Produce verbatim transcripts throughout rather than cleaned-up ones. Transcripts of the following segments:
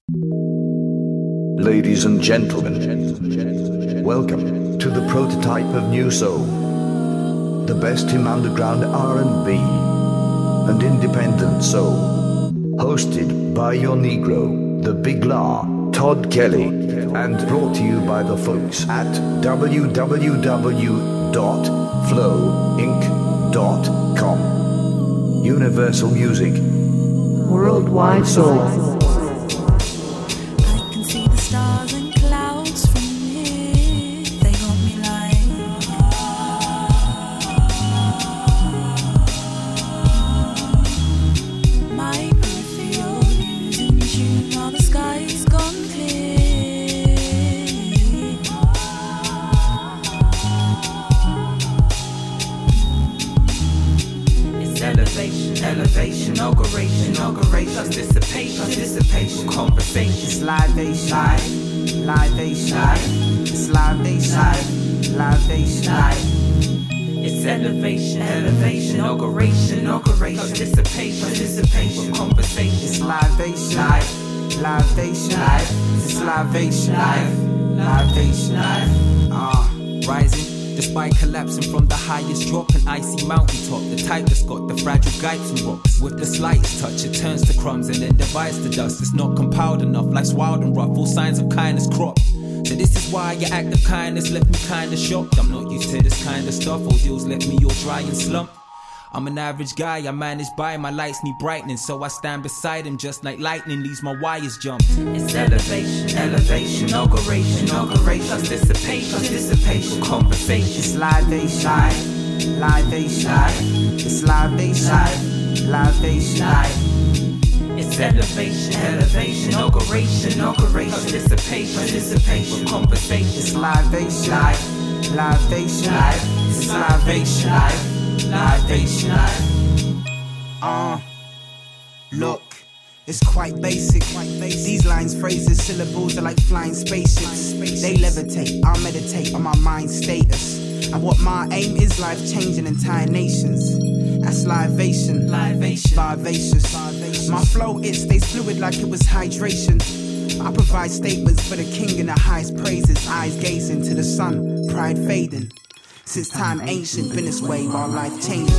Ladies and gentlemen, welcome to the prototype of New Soul, the best in underground R and B and independent soul, hosted by your Negro, the Big La, Todd Kelly, and brought to you by the folks at w w w dot flow inc dot com. Universal Music, Worldwide Soul. Livation, livation, it's livation, livation, it's elevation, elevation, inauguration, inauguration, participation, participation, conversation, it's livation, livation, it's livation, livation, ah, rising. Despite collapsing from the highest drop, an icy mountaintop, the type that's got the fragile guides and rocks. With the slightest touch, it turns to crumbs and then divides to dust. It's not compiled enough, life's wild and rough, all signs of kindness crop. So this is why your act of kindness left me kinda shocked. I'm not used to this kind of stuff, ordeals left me all dry and slumped. I'm an average guy, I manage by, my lights need brightening, so I stand beside him just like lightning leaves my wires jumped. It's elevation, elevation, inauguration, inauguration, participation, participation, conversation, it's livation, livation, it's livation, livation, it's elevation, elevation, inauguration, inauguration, participation, participation, conversation, it's livation, livation, it's livation. Livation, uh, look, it's quite basic. These lines, phrases, syllables are like flying spaceships. They levitate, I meditate on my mind status. And what my aim is, life changing entire nations. That's livation, vivacious. My flow, it stays fluid like it was hydration. I provide statements for the king in the highest praises. Eyes gazing to the sun, pride fading. Since time ancient, been this way while life changes.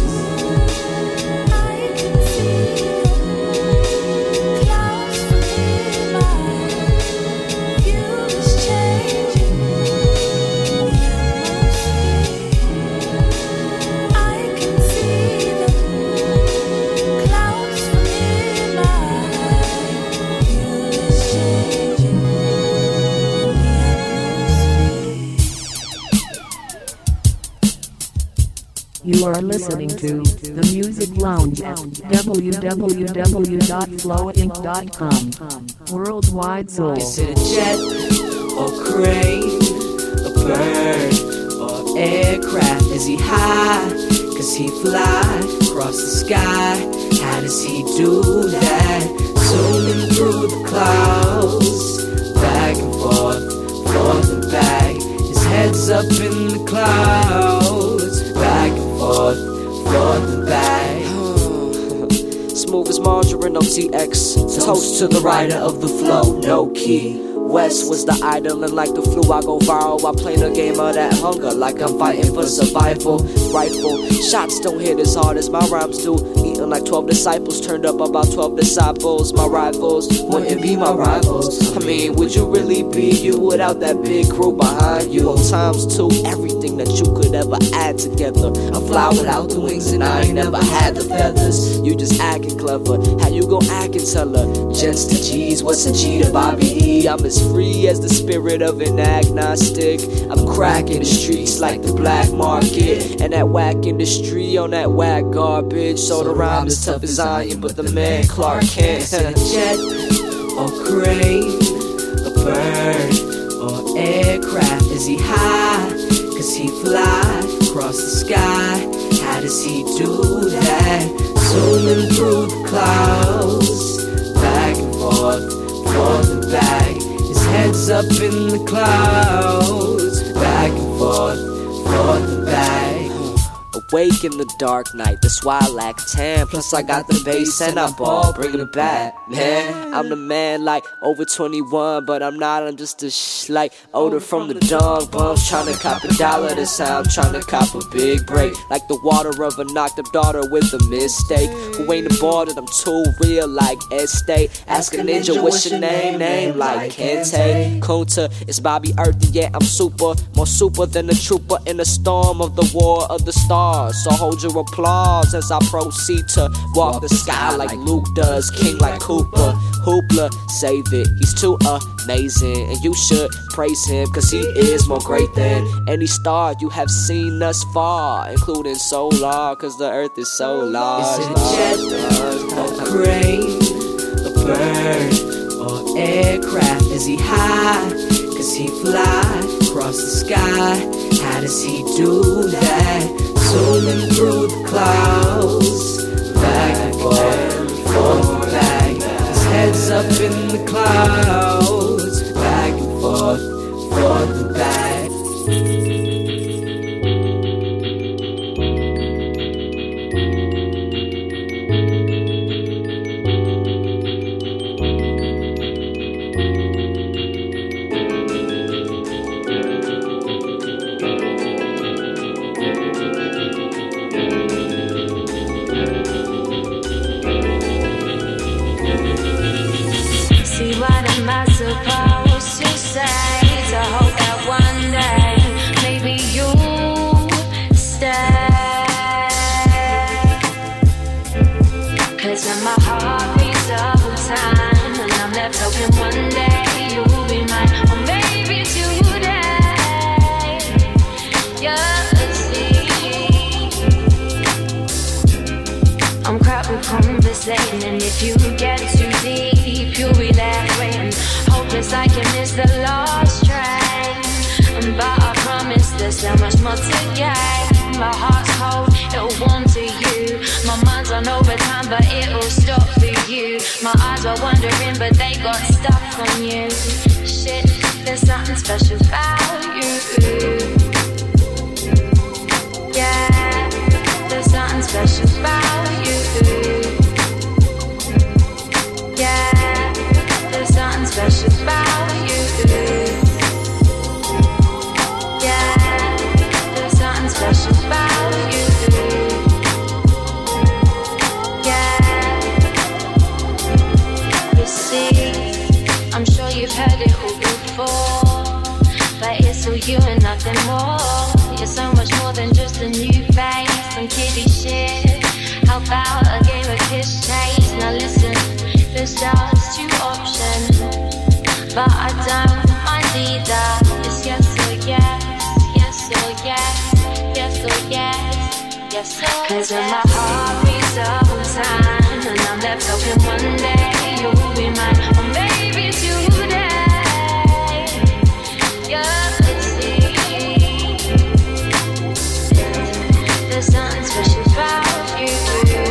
You are listening to The Music Lounge at w w w dot flow inc dot com. Worldwide Soul. Is it a jet or crane, a bird or aircraft? Is he high? Cause he fly across the sky. How does he do that? Zooming through the clouds, back and forth, forth and back. His head's up in the clouds, back and forth, forth and back. Smooth as margarine on T X. Toast to the rider of the flow, no key. West was the idol, and like the flu, I go viral. I play the game of that hunger, like I'm fighting for survival. Rifle shots don't hit as hard as my rhymes do. Eating like twelve disciples, turned up about twelve disciples. My rivals wouldn't be my rivals. I mean, would you really be you without that big crew behind you? On times two, everything that you could ever add together. I fly without the wings, and I ain't never had the feathers. You just acting clever. How you gon' act and tell her? Jets to G's, what's a G to Bobby E? I'm as free as the spirit of an agnostic. I'm cracking the streets like the black market, and that whack industry on that whack garbage. So the rhyme is tough as iron, but the man Clark Kent. A jet or crane, a bird or aircraft. Is he high? Cause he fly across the sky. How does he do that? Zooming through the clouds, back and forth, forth and back. His head's up in the clouds, back and forth, forth and back. awake in the dark night. That's why I lack tan. Plus I got the bass and I ball, bringing it back, man. I'm the man like over twenty-one, but I'm not. I'm just a sh like older from the dog bums. Trying to cop a dollar. This how I'm trying to cop a big break. Like the water of a knocked up daughter with a mistake. Who ain't aborted? I'm too real like Estate. Ask a ninja what's your name? Name like Kente Kunta. It's Bobby Earth, and yeah, I'm super. More super than a trooper in the storm of the war of the stars. So hold your applause as I proceed to walk the sky like Luke does, king like Cooper. Hoopla, save it, he's too amazing, and you should praise him, cause he is more great than any star you have seen thus far, including solar, cause the earth is so large. Is it a jet, a crane, a bird, or aircraft? Is he high? Cause he fly across the sky. How does he do that? Zooming through the clouds, back and forth, forth and back. His head's up in the clouds, back and forth, forth and back. And if you get too deep, you'll be left waiting, hopeless like you missed the lost train. But I promise there's so much more to gain. My heart's cold, it'll warm to you. My mind's on overtime, but it'll stop for you. My eyes were wandering, but they got stuck on you. Shit, there's something special about you. Yeah, there's something special about you. Yeah, there's something special about you. Yeah, there's something special about you. Yeah, you see, I'm sure you've heard it all before, but it's all you and nothing more. You're so much more than just a new face and kiddie shit. How about a game of kiss chase? Now listen, there's just two options, but I don't mind either. It's yes or yes, yes or yes, yes or yes, yes or yes. Cause when my heart beats up on time, and I'm left hoping one day you'll be mine, or maybe today. Yeah, see, there's something special about you.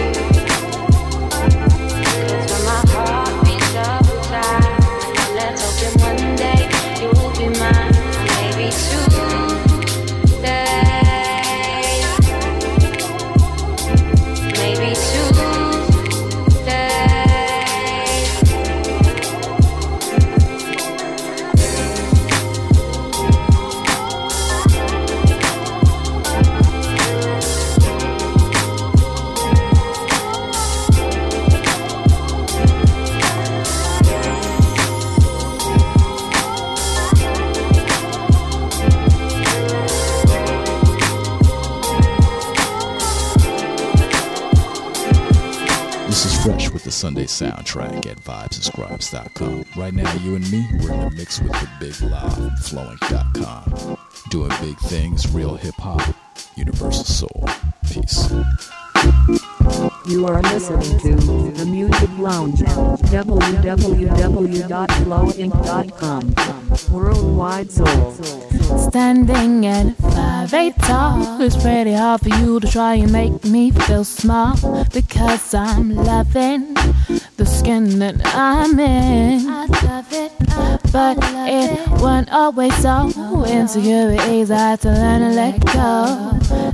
Sunday soundtrack at vibes and scribes dot com. Right now, you and me, we're in the mix with the Big Live, flowing dot com. Doing big things, real hip hop, universal soul. Peace. You are listening to The Music Lounge at w w w dot flow inc dot com. Worldwide Soul. Standing at five eight tall, it's pretty hard for you to try and make me feel small, because I'm loving the skin that I'm in. I love it, I but love it, it wasn't always so. Insecurities I had to learn to let go.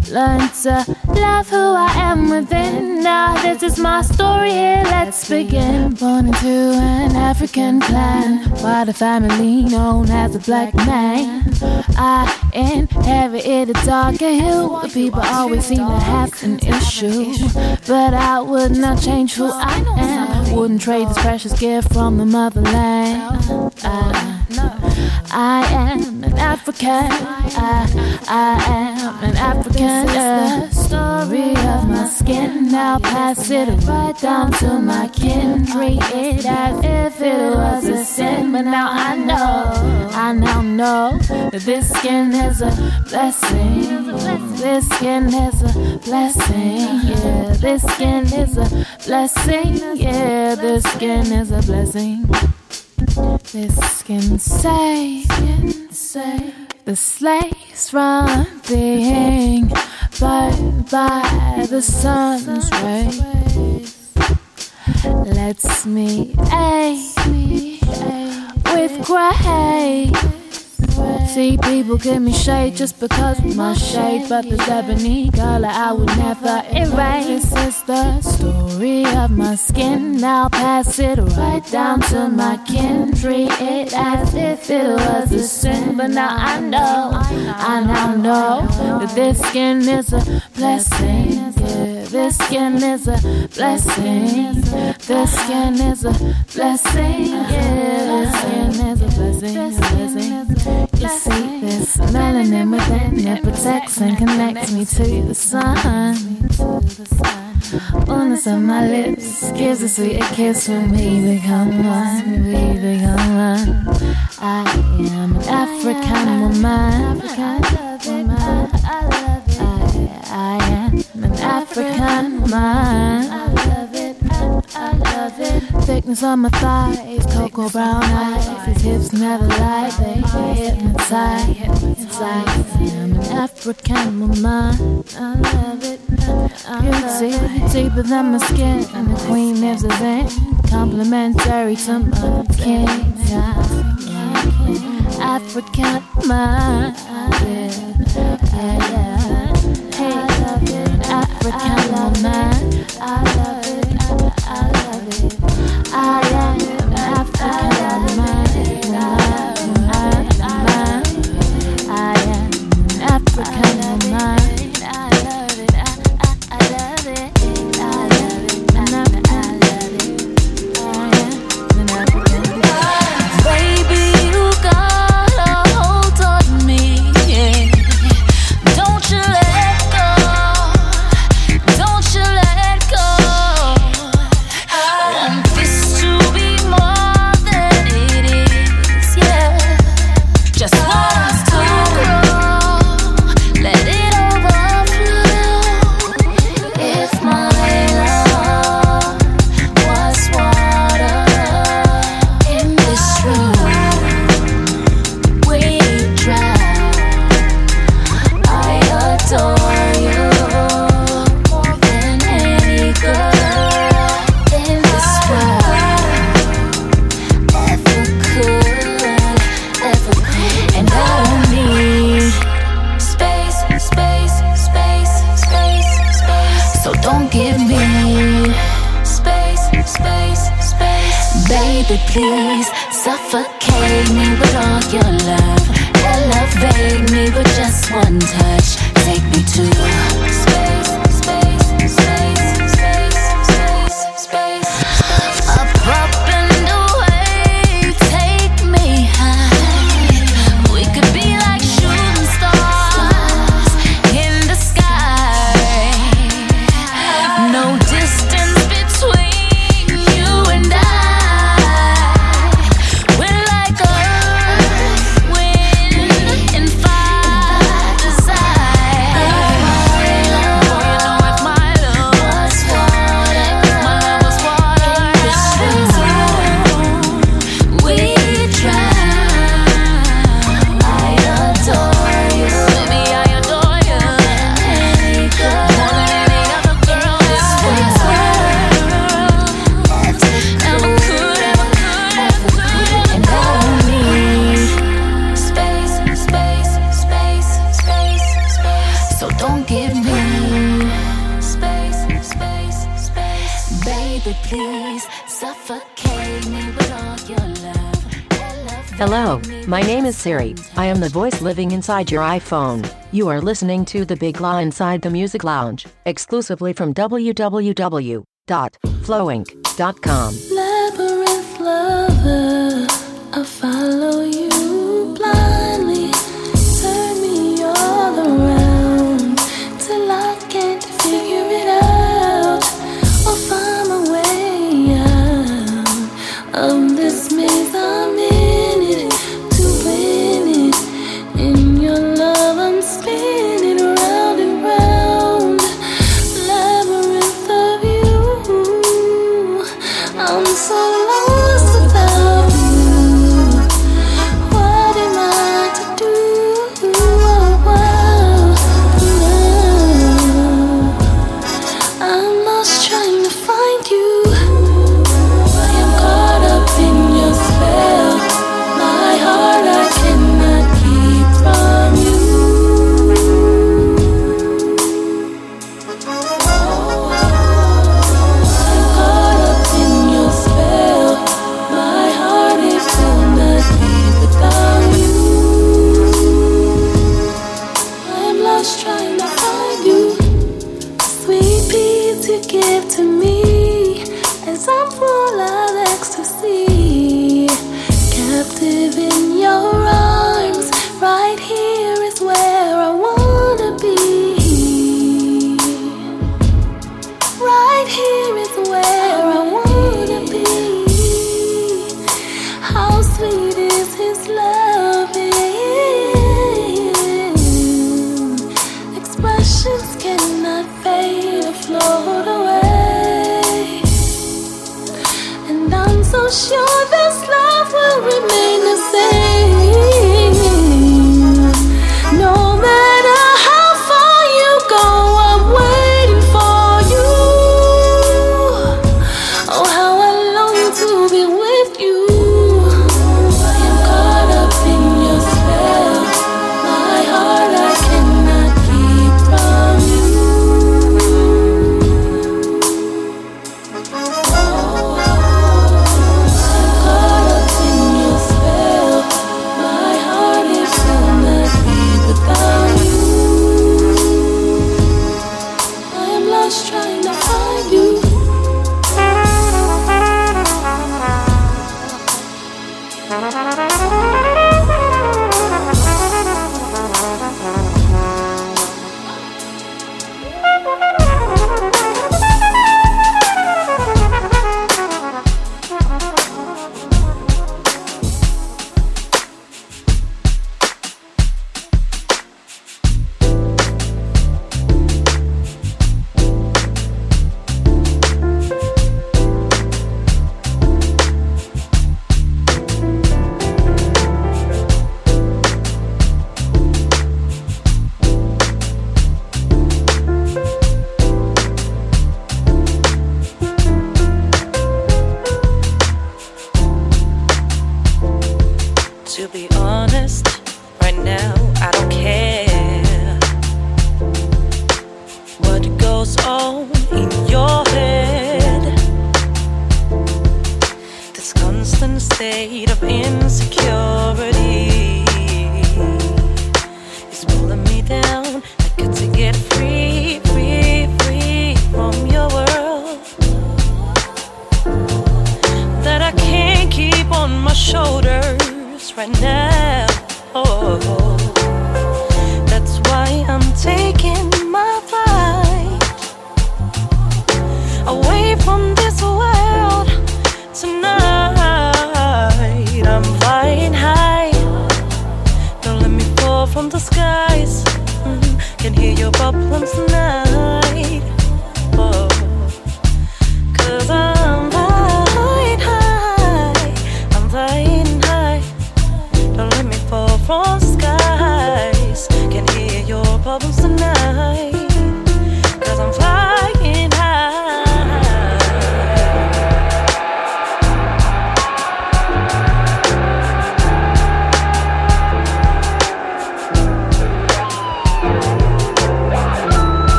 learned to love who I am within. Now this is my story here, let's begin. Born into an African clan, by the family known as a black man. I inherited a darker hue. People always seem to have an issue, but I would not change who I am. Wouldn't trade this precious gift from the motherland. I, I am an African. I, I am an African. The story of my skin. Now pass it right down to my kin. Treat it as if it was a sin, but now I know, I now know that this skin is a blessing. This skin is a blessing. Yeah, this skin is a blessing. Yeah, this skin is a blessing. This skin saves the slaves from being burned by the sun's rays. Lets me ache with grace. See, people give me shade just because of my shade, but this ebony color I would never erase. This is the story of my skin. Now pass it right down to my kin. Treat it as if it was a sin, but now I know, I now know that this skin is a blessing. Yeah, this skin is a blessing. This skin is a blessing. Yeah, this skin is a blessing. A blessing. You see, this melanin within it protects and connects me to the sun. Oneness of my lips gives a sweet kiss when we become one. We become one. I am an African woman. I, I am an African woman. I love it. I love it. Thickness on my thighs, cocoa brown eyes. His hips never lie, they hypnotize. Hypnotize. I am an African woman. I love it. Beauty deeper than my skin, and the queen lives within. Complimentary to my king. African woman. Yeah, yeah. Hey, I love it. African woman. I love it. I love it. I am an African woman. I am an African woman. I love it. I love it. I love it. I love it. I love it. I am an African woman. Baby, you got a hold on me. Don't you let go. Don't you let go. Hello, my name is Siri. I am the voice living inside your iPhone. You are listening to The Big Law Inside the Music Lounge, exclusively from w w w dot flow inc dot com. Labyrinth lover, I follow you blindly. Turn me all around till I can't figure it out or find my way out of this maze I'm in it to win it. In your love I'm spinning round and round. Labyrinth of you, I'm so lost without you. What am I to do? Oh, wow. No. I'm lost trying to find you. I am caught up in your spell. My heart I cannot keep from you. I'm caught up in your spell. My heart it will not beat without you. I am lost trying to find you. Sweet peace you give to me as I'm full of ecstasy. Captive in your arms, right here is where I wanna be. Right here is where I wanna be. How sweet is his love? Expressions cannot fade or float away. And I'm so sure this love will remain the same. No matter how far you go, I'm waiting for you. Oh, how I long to be with you. I am caught up in your spell. My heart I cannot keep from you. Caught up in your spell. My heart it will not beat without you. I am lost trying to find you. To be honest, right now I don't care what goes on in your head. This constant state of insecurity is pulling me down. I got to get free, free, free from your world that I can't keep on my shoulders right now. Oh, that's why I'm taking my flight away from this world tonight. I'm flying high. Don't let me fall from the skies. Mm, can hear your problems tonight. Oh, 'cause I'm flying high. I'm flying high. Don't let me fall from the sky.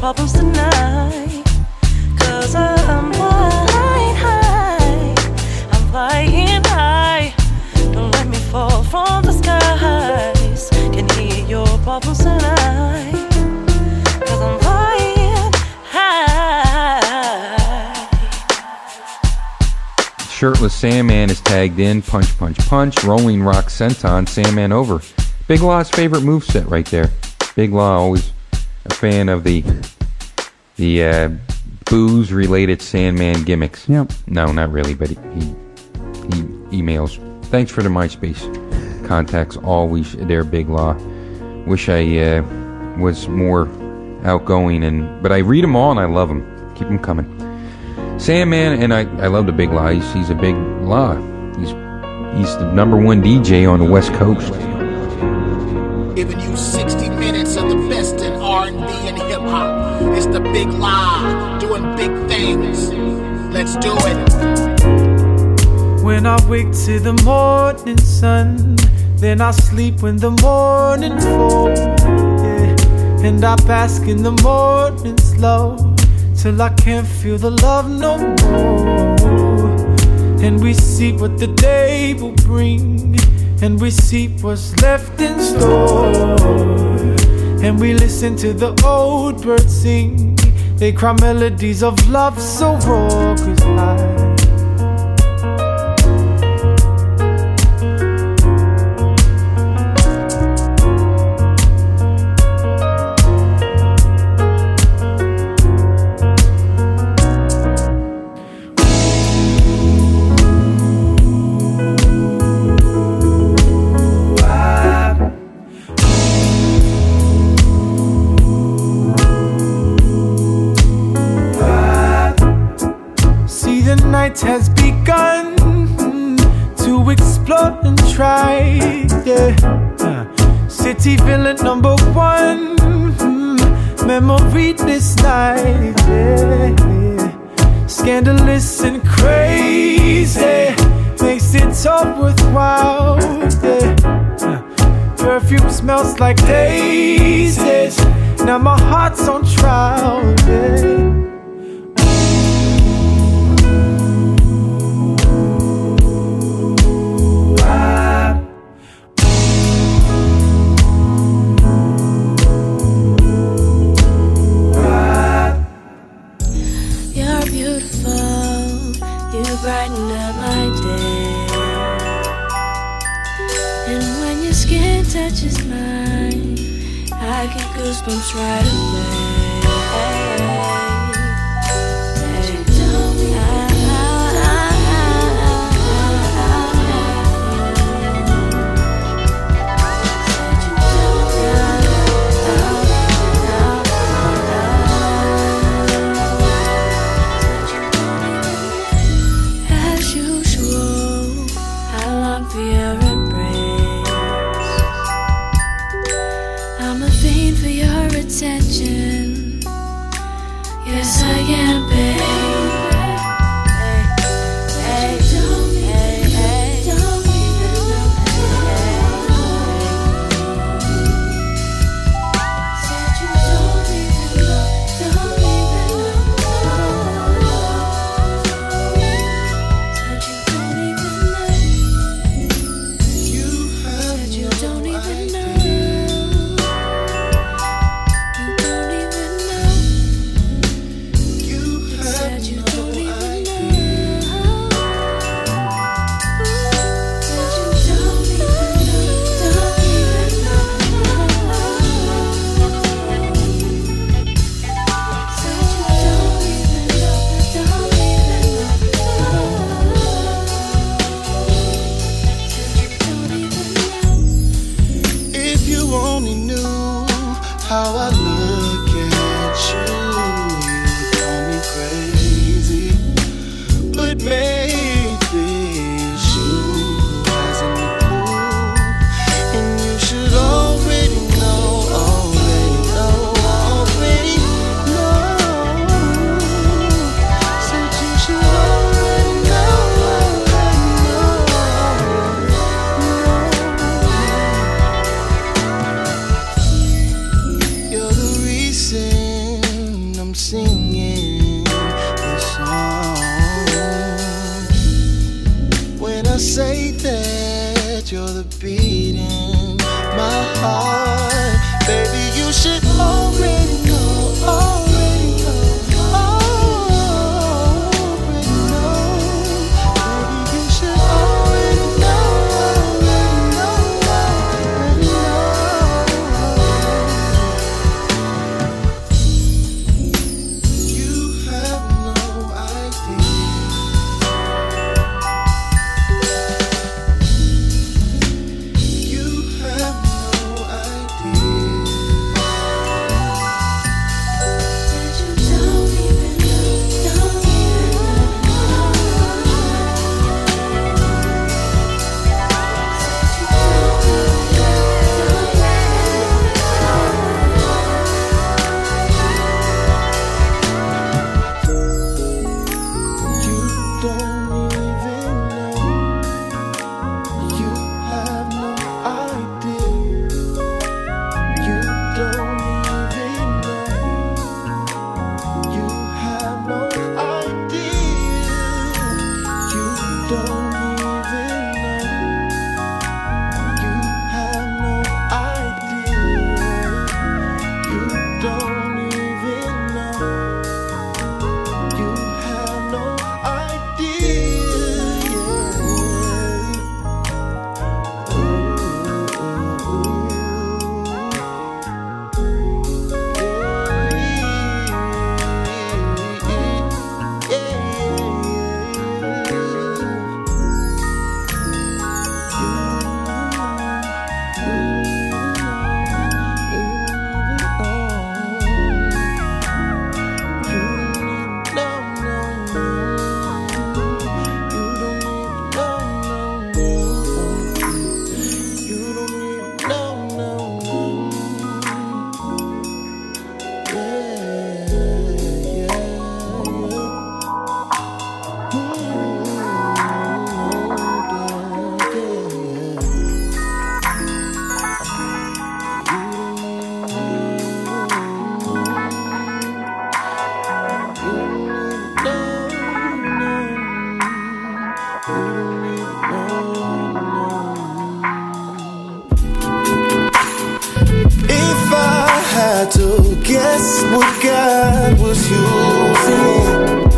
problems tonight. Cause I'm flying high, I'm flying high. Don't let me fall from the skies. Can hear your problems tonight. Cause I'm flying high. Shirtless Sandman is tagged in. Punch, punch, punch. Rolling Rock Senton. Sandman over. Big Law's favorite moveset right there. Big Law, always a fan of the the uh, booze-related Sandman gimmicks. Yep. No, not really, but he, he, he emails. Thanks for the MySpace contacts. Always there, Big Law. Wish I uh, was more outgoing, and but I read them all and I love them. Keep them coming. Sandman, and I, I love the Big Law. He's, he's a big law. He's he's the number one D J on the West Coast. Giving you sixty minutes of the best in R and B and hip hop. It's the Big Law, doing big things. Let's do it. When I wake to the morning sun, then I sleep when the morning falls. Yeah. And I bask in the morning's love till I can't feel the love no more. And we see what the day will bring, and we see what's left in store. And we listen to the old birds sing. They cry melodies of love so raw. Cause I has begun to explore and try, yeah. uh, City villain number one, memory this night, yeah, yeah. Scandalous and crazy, makes it all worthwhile, yeah. uh, Perfume smells like daisies, now my heart's on trial, yeah. Brighten up my day, and when your skin touches mine, I get goosebumps right away. You told me for your embrace. I'm a fiend for your attention. I say that you're the beat in my heart? Baby, you should already know, already know, already know. Baby, you should already know, already know, already know. You have no idea. You have no idea. That you don't even know, don't even know. You don't even know. You have no idea. You don't even know. You have no idea. You don't even know. You have no idea. You don't even know. You have no idea. If I had to guess what God was using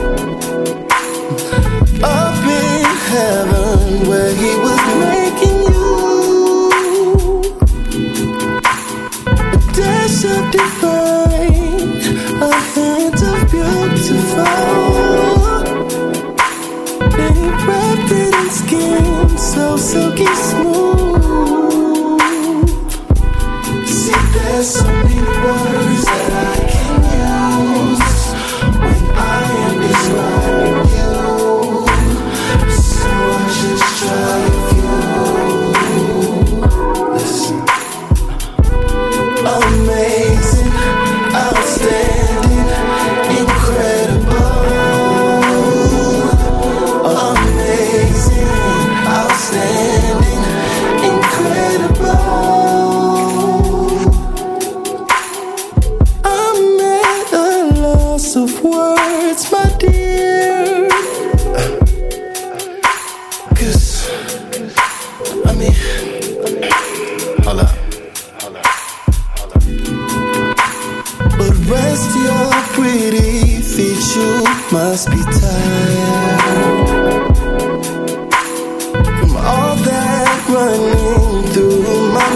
up in heaven where He was making you a dash of divine, a hint of beautiful. Then He wrapped it in skin so silky smooth. See, there's so many words that I can use when I am describing you. So I just try you. Listen. Amazing, outstanding, incredible. Amazing, outstanding, incredible. I'm at a loss of words, my dear. 'Cause, I mean, hold up. But rest your pretty feet, you must be tired from all that running through my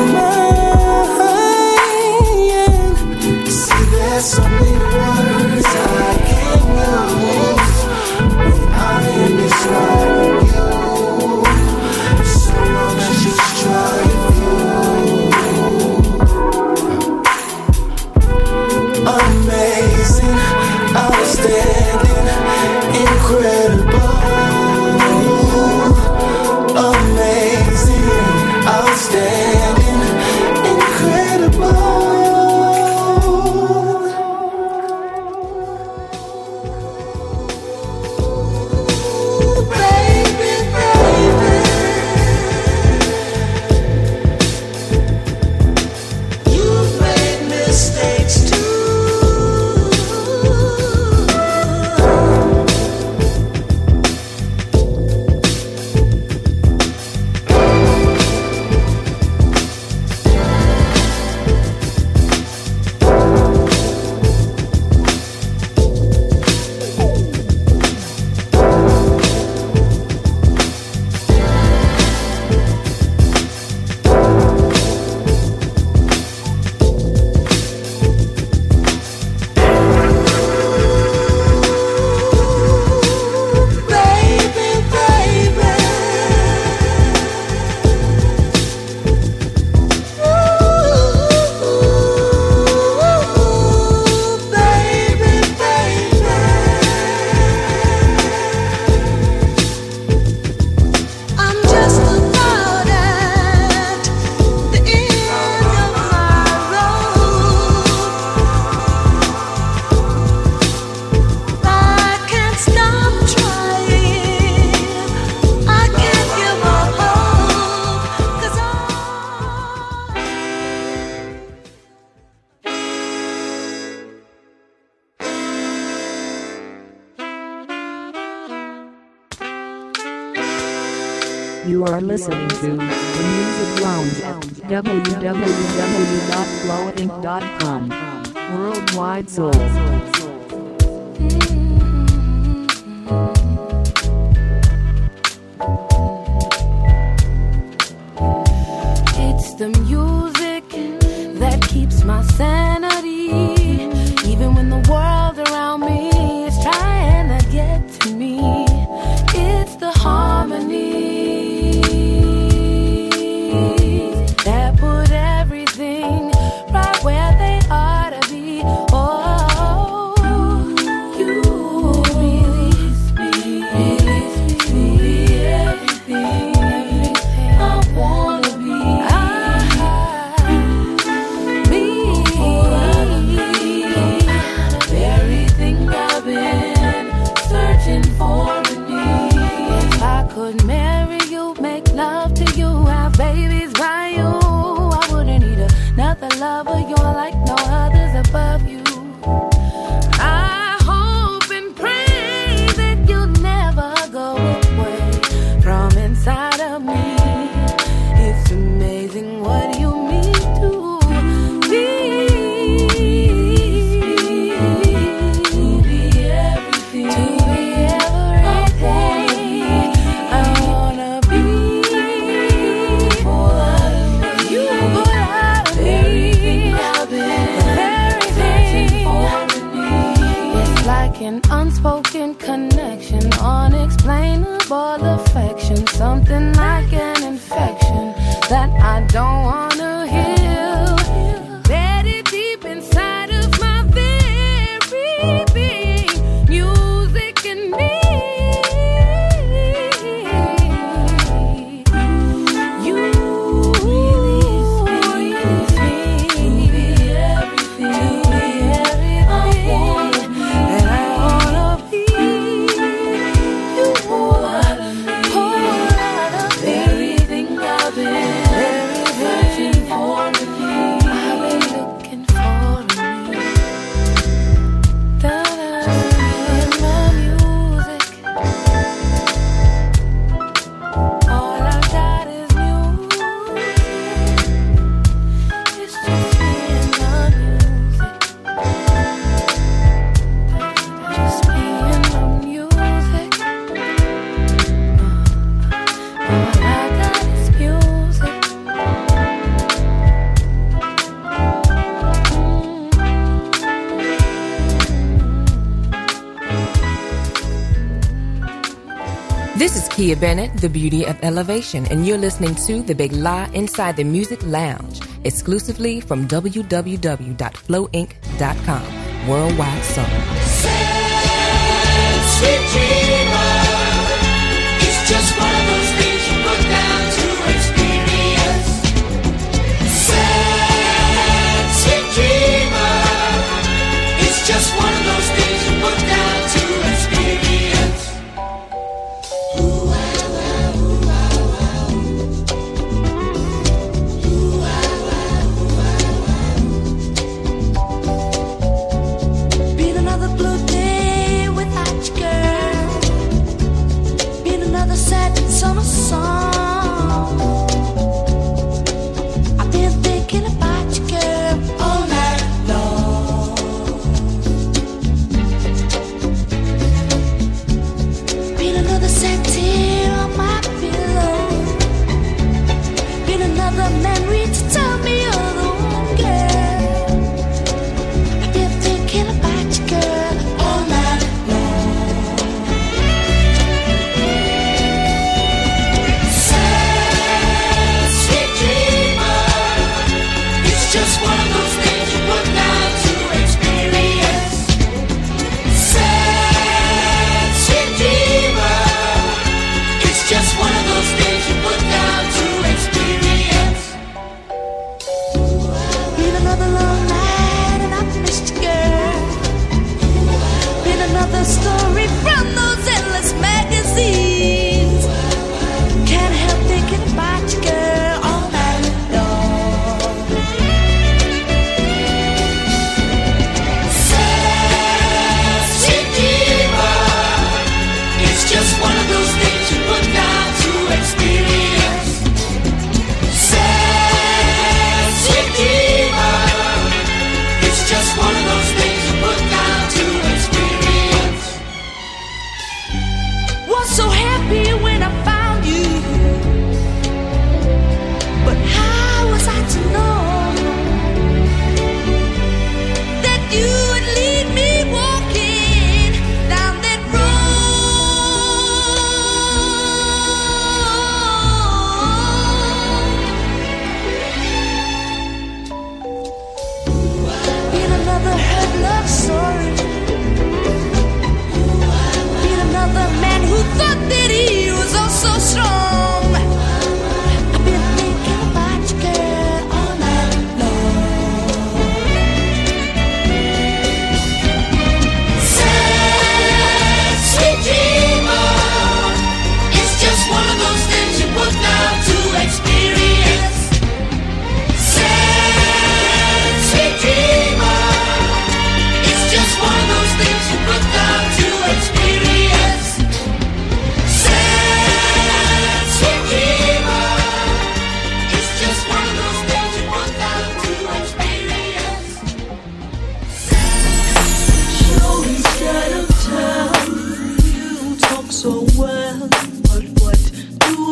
mind. See, there's so many words I can use when I am describing you. So long as you strive amazing, outstanding, incredible. You are listening to The Music Lounge at w w w dot flow inc dot com. Worldwide Soul. It's the music that keeps my sanity, even when the world around me is trying to get to me. It's the harmony that put everything right where they ought to be. Oh, you release me, release me, everything I wanna be. Be everything I've been searching for. If I could marry you, make love to you, have babies by you, I wouldn't need another lover. You're like no others above you. I hope and pray that you'll never go away from inside of me. It's amazing what you mean to me. To be everything, to be everything I wanna be. Pull out of me, you pull out of me. I've been searching for me. It's like an unspoken connection, unexplainable affection, something like an infection that I don't wanna heal. Embedded deep inside of my very being, music and me. You release me, release me, to be everything, to be everything that I wanna be. You pull out of me, pull out of me, everything I've been searching for me. I've been looking for me. Da-da, in my music. All I got is music. It's just me and my music. Just me and my music. All I got is music. This is Kia Bennett, the beauty of elevation, and you're listening to The Big Lie inside the Music Lounge, exclusively from w w w dot flow inc dot com. Worldwide Soul. Sweet dreamer, it's just one of those things you put down to experience. Sad, sweet dreamer, it's just one of those things you put down to experience. Been another blue day without you, girl. Been another sad summer song. I've been thinking about you, girl, all night long. Been another sad tear on my pillow. Been another memory to tell me you're the one, girl. I've been thinking about you, girl, all night long. Sad, sweet dreamer, it's just one of those things you put down to experience. Sad, sweet dreamer, it's just one of those things you put down to experience. Been another long night and I've missed you, girl. Been another story from those endless magazines. Can't help thinking about you, girl, all night long. Sad, sweet dreamer, it's just one of those things you put down to experience.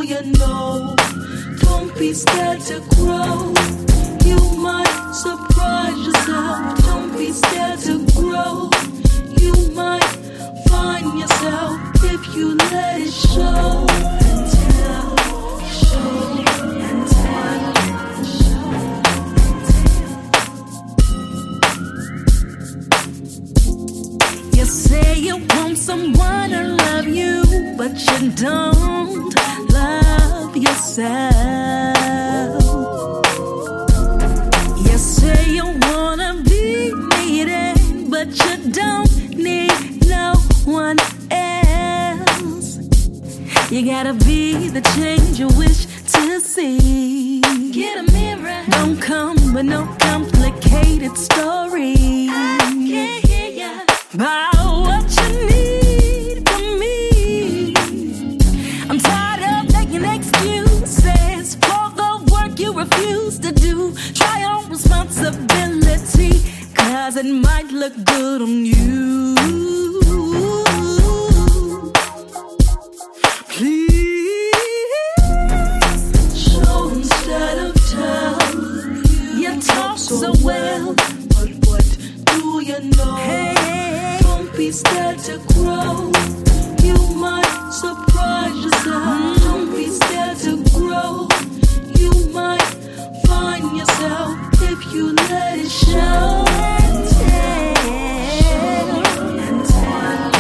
you know? Don't be scared to grow. You might surprise yourself. Don't be scared to grow. You might find yourself if you let it show and tell. Show and tell. Show and tell. You say you want someone to love you, but you don't love yourself. You say you wanna be needed, but you don't need no one else. You gotta be the change you wish to see. Get a mirror. Don't come with no complicated story. I can't hear ya. About what you need from me. I'm tired of making excuses for the work you refuse to do. Try on responsibility, cause it might look good on you. Please show instead of tell. You talk so well, but what do you know? Hey, don't be scared to grow. You might surprise yourself. Don't be scared to grow. You might find yourself if you let it show and tell. And tell.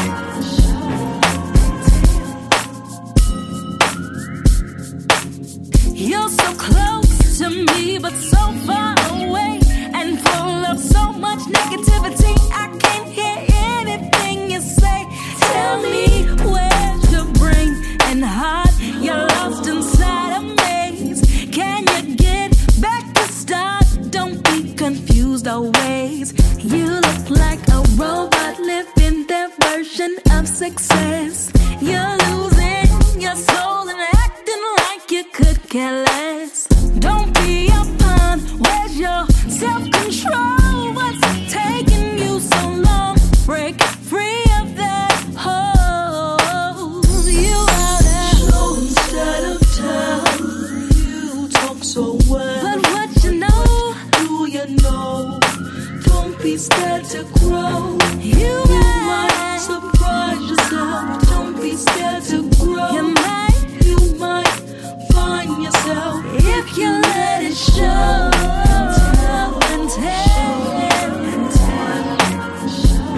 You're so close to me, but so far away, and full of so much negativity. I can't hear anything you say. Tell me where's your brain and heart? You're lost inside a maze. Can you get back to start? Don't be confused always. You look like a robot living their version of success. You're losing your soul and acting like you could care less. Don't be a pawn. Where's your self-control? What's taking you so long? Break free of that hold. You out there. Show instead of tell. You talk so well, but what you know? Do you know? Don't be scared to grow. You, you might surprise yourself. Don't be scared to grow. You might, you might find yourself if you let it show. Tell and tell and tell. Show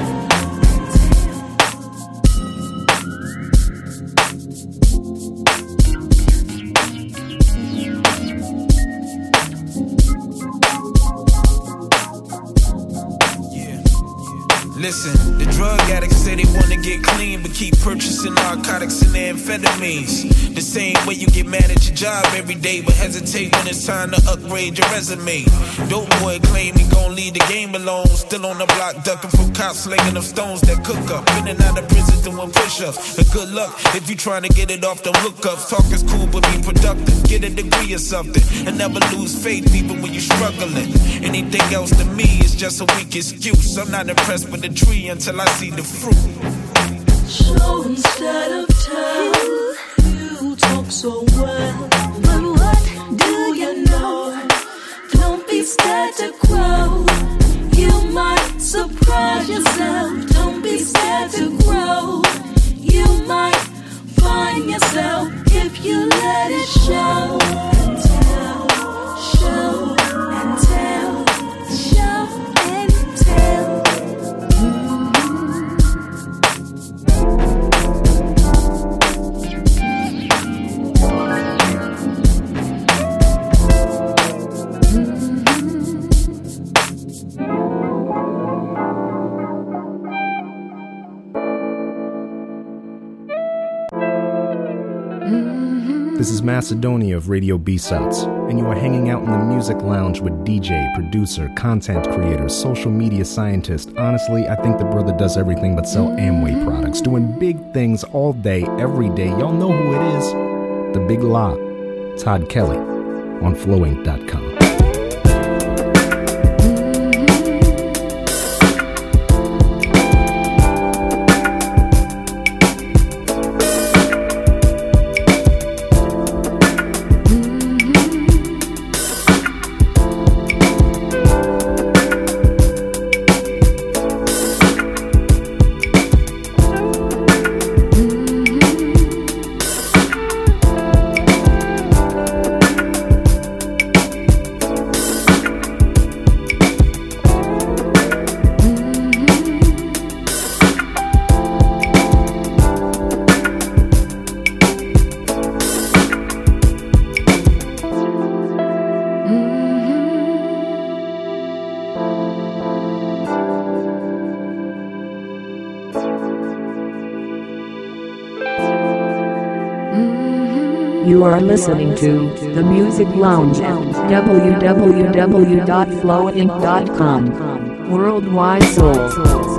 Listen, the drug addicts say they wanna get clean, but keep purchasing narcotics and amphetamines. The same way you get mad at your job every day, but hesitate when it's time to upgrade your resume. Dope boy claim he gon' leave the game alone, still on the block ducking from cops slinging them stones that cook up. In and out of prison doing push-ups. And good luck if you trying to get it off them hookups. Talk is cool, but be productive. Get a degree or something, and never lose faith even when you're struggling. Anything else to me is just a weak excuse. I'm not impressed with the tree until I see the fruit. Show instead of tell. You talk so well, but what do you know? Don't be scared to grow. You might surprise yourself. Don't be scared to grow. You might find yourself if you let it show and tell. Show and tell. Show and tell. This is Macedonia of Radio B-Sots, and you are hanging out in the Music Lounge with D J, producer, content creator, social media scientist. Honestly, I think the brother does everything but sell Amway products, doing big things all day, every day. Y'all know who it is. The Big La, Todd Kelly, on flow inc dot com. You are listening to The Music Lounge at w w w dot flow inc dot com. Worldwide Soul.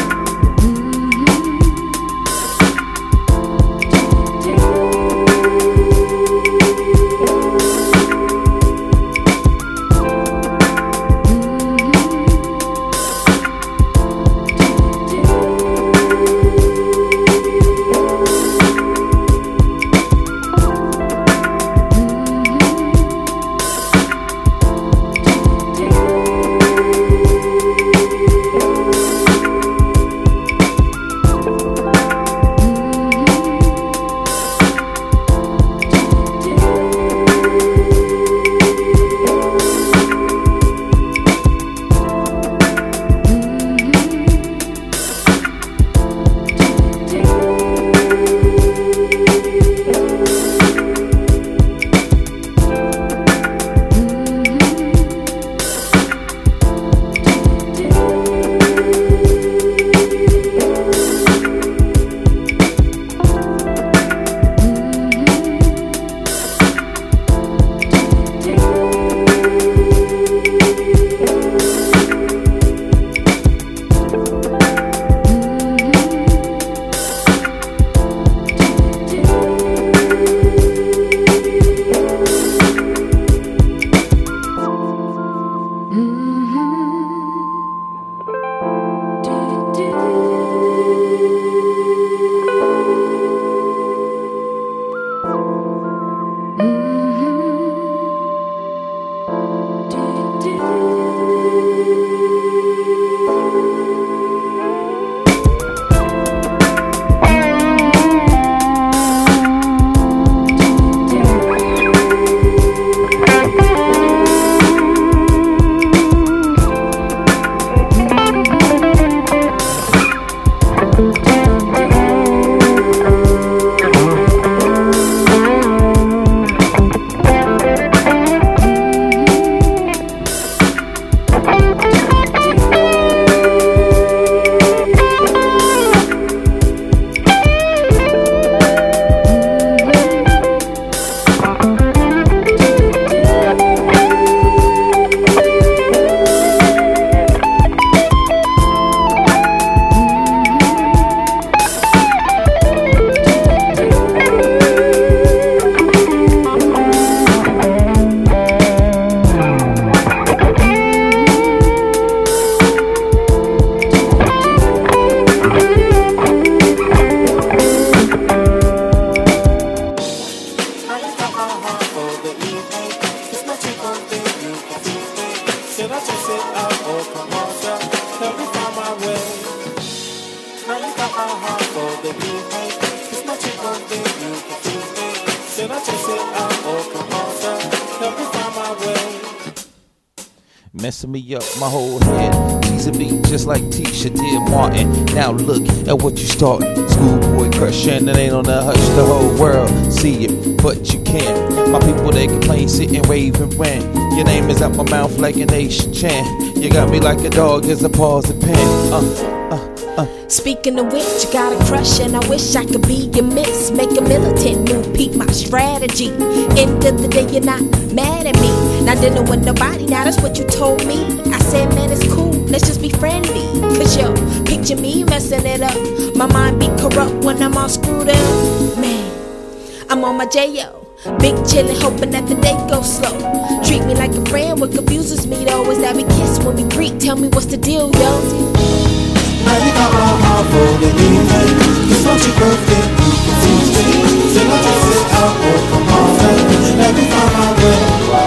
Messing me up my whole head, teasing me just like Tisha did Martin. Now look at what you starting. Schoolboy crushing, it ain't on the hush, the whole world see it, but you can't. My people, they complain, sit and rave and rant. Your name is out my mouth like a nation chant. You got me like a dog as a pause and pen. Uh, uh. Uh. Speaking of which, you got a crush and I wish I could be your miss. Make a militant move, peep my strategy. End of the day, you're not mad at me. Not dealing with nobody, now that's what you told me. I said, man, it's cool, let's just be friendly. Cause yo, picture me messing it up. My mind be corrupt when I'm all screwed up. Man, I'm on my J O. Big chillin', hoping that the day goes slow. Treat me like a friend, what confuses me though is that we kiss when we greet. Tell me what's the deal, yo. Now you got my heart for the evening. It's not your birthday, you confuse me. Say I just sit out, oh come on, every time I win.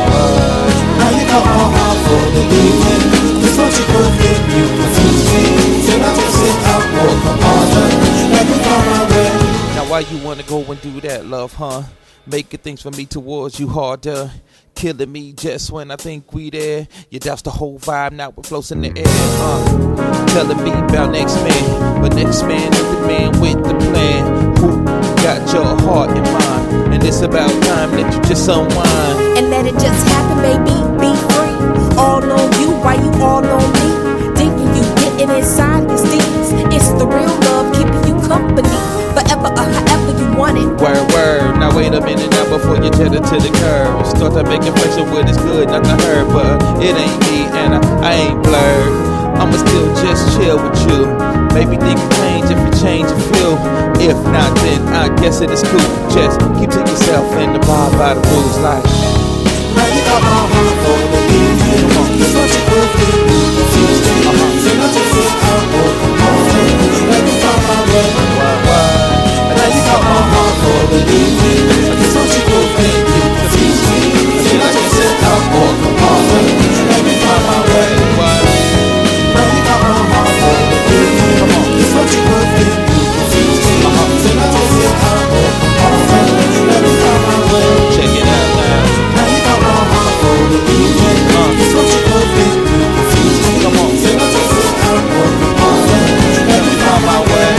Now you got my heart for the evening. It's not your birthday, you confuse me. Say I just sit out, oh come on, every time I win. Now why you wanna go and do that, love, huh? Making things for me towards you harder. Killing me just when I think we there. You douse the whole vibe, now it floats in the air. Uh, telling me about next man, but next man is the man with the plan. Who got your heart in mind? And it's about time that you just unwind and let it just happen, baby. Be free. All on you, why you all on me? Thinking you getting inside the steams. It's the real love keeping you company forever or however you want it. Word, word. Now wait a minute now before you jet it to the curb. Start to make impression with it's good, not to her, but it ain't me and I, I ain't blurred. I'ma still just chill with you. Maybe things change if you change your feel. If not, then I guess it is cool. Just keep to yourself and abide by the rules like. Now you got my heart for the evening. That's what you're working. Tuesday, then I just sit out for the morning. Let me find my way. Now you got my heart for the evening. That's what you're working. Tuesday, then I just sit out for the morning. Let me find my way. Now you got my heart for the evening. That's what you're working. Tuesday, then I just sit out for the morning. Let me find my way. Check it out now. Now you got my heart for the evening. That's what you're working. Tuesday, come on. Then I just sit out for the morning. Let me find my way.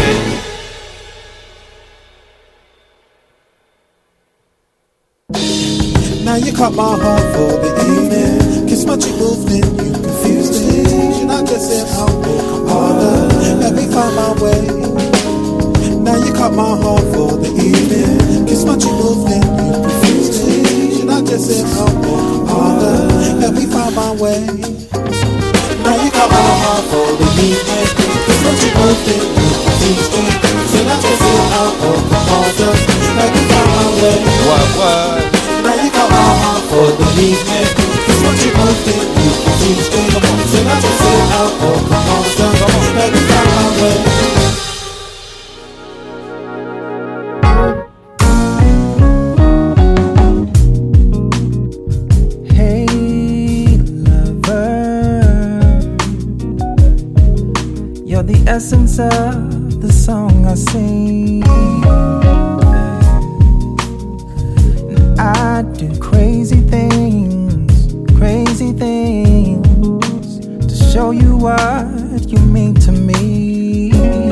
Now you caught my heart for the evening. Kiss my cheek moved in, you confused it. You're not just in out harder. Let me find my way. Now you caught my heart for the evening. Kiss my cheek moved in, you confused it. You're not just in out harder. Let me find my way. Now you caught my heart for the evening. Kiss my cheek moved in, you confused it. You're not just in out harder. Let me find my way. What, what? Now you got my heart for the evening. It's what you moved in, you confused it. Come on, so now just sit out for the monster. Come on, let me find my way. Hey, lover, you're the essence of the song I sing. I do crazy things, crazy things to show you what you mean to me.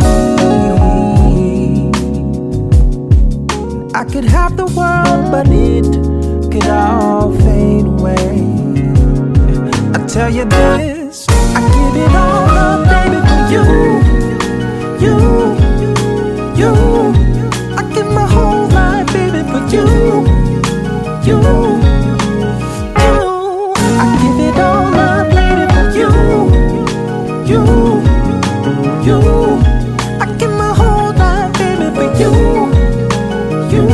I could have the world, but it could all fade away. I tell you this, I give it all up, baby, for you, you, you. I give my whole life, baby, for you. You, you, I give it all up, lady, for you, you, you, I give my whole life, baby, for you, you,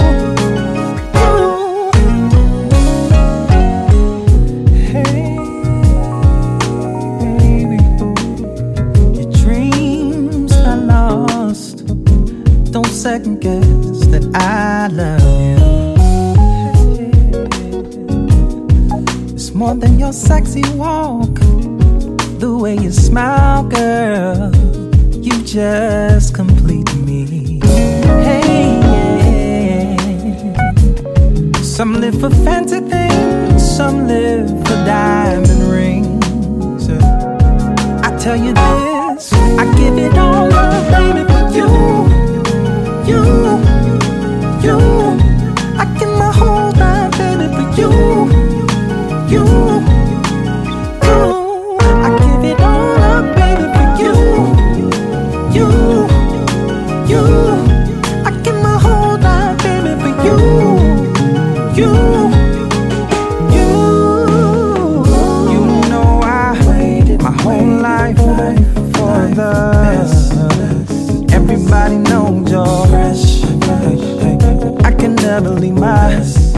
you. Hey, baby, your dreams are lost. Don't second guess that I love you. More than your sexy walk, the way you smile, girl, you just complete me. Hey, yeah. Some live for fancy things, some live for diamond rings. I tell you this, I give it all up, baby, for you, you, you. I give my whole life, baby, for you. You, you, I give it all up, baby, for you. You, you, I give my whole life, baby, for you. You, you, you know I waited my whole life for this. Everybody knows you're fresh. I can never leave my.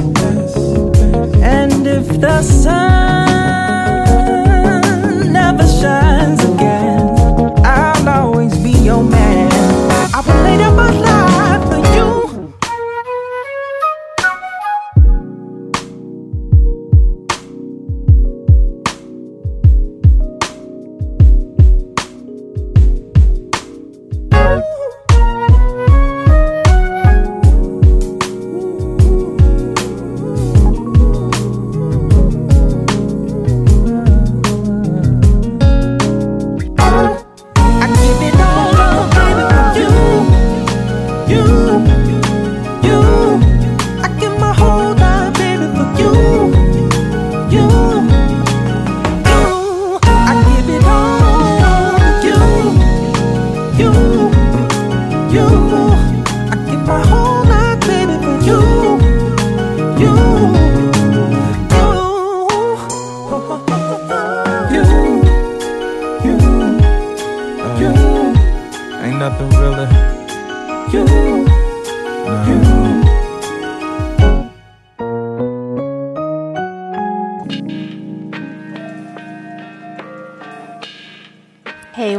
And if the sun never shines again, I'll always be your man. I will lay down my life for you.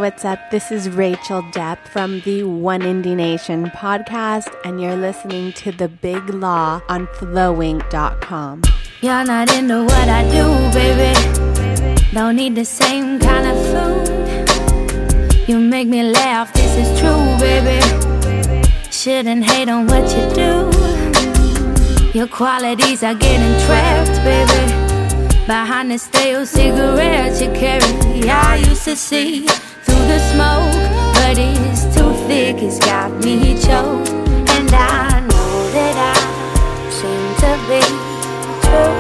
what's up? This is Rachel Depp from the One Indie Nation podcast, and you're listening to The Big Law on flowink dot com. You're not into what I do, baby. Don't need the same kind of food. You make me laugh, this is true, baby. Shouldn't hate on what you do. Your qualities are getting trapped, baby, behind the stale cigarettes you carry. I used to see through the smoke, but it's too thick, it's got me choked. And I know that I seem to be true,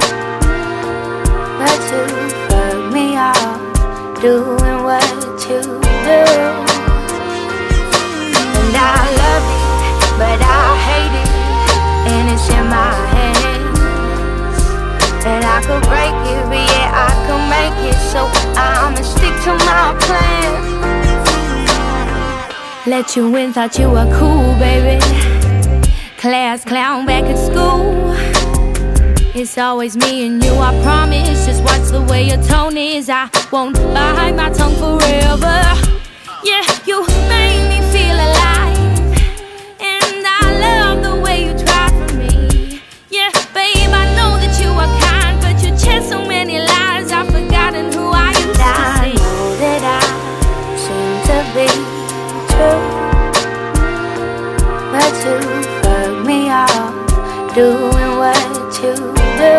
but you fuck me off doing what you do. And I love it, but I hate it, and it's in my hands. And I could break it, but yeah, I could make it. So I'ma stick to my plan. Let you in, thought you were cool, baby. Class clown back at school. It's always me and you, I promise. Just watch the way your tone is. I won't bite my tongue forever. Yeah, you made me feel alive, and I love the way you try for me. Yeah, babe, I know that you are kind, but you chant so many lies, I've forgotten who I used to I see. know that I seem to be true, but you fuck me off doing what you do.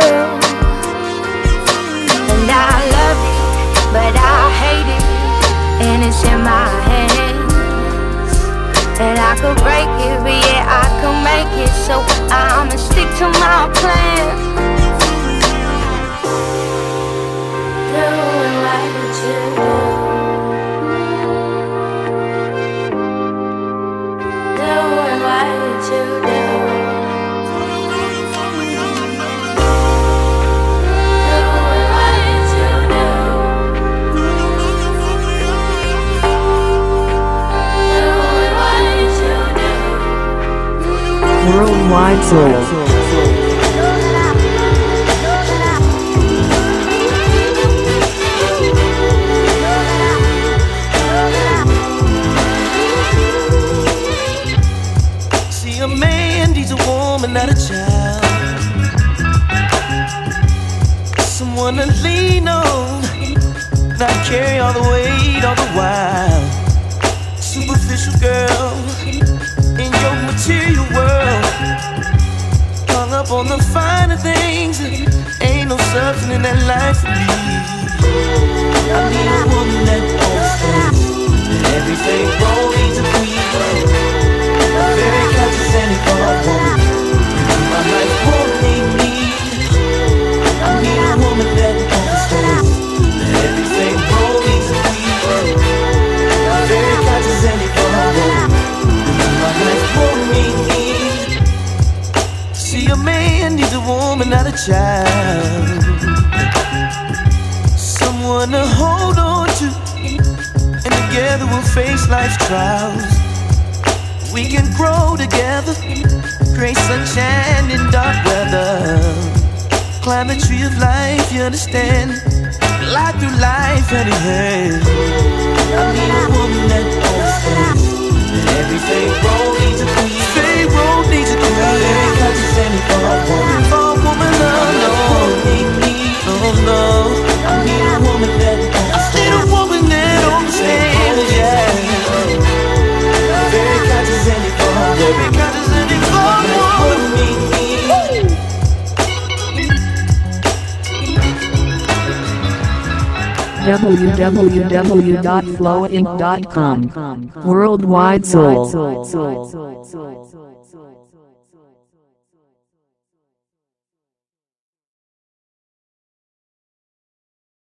And I love it, but I hate it, and it's in my hands. And I could break it, but yeah, I could make it. So I'ma stick to my plan. Doing what you do, doing what you do, doing what you do, doing what you do. Worldwide Soul. See, a man needs a woman, not a child. Someone to lean on, not carry all the weight all the while. Superficial girl in your material world, hung up on the finer things. Ain't no substance in that life for me. I need a woman that understands that everything wrong needs a queen. A very conscious and evolved woman into my life won't need me. I need a woman that understands that everything wrong needs a queen. A very conscious and evolved woman into my life won't need me. See, a man needs a woman, not a child. Someone to hold on to, and together we'll face life's trials. We can grow together, create sunshine in dark weather. Climb the tree of life, you understand? Glide through life hand in hand. I need a woman that understands that everything wrong needs a queen. Every road needs a queen. Every conscious and evolved woman. Evolved woman, love, no. Need me, oh no. I need a woman that understands. I need a woman that understands, yeah. Very conscious and evolved. Very conscious and evolved woman. Need me. w w w dot flowink dot com. Worldwide Soul.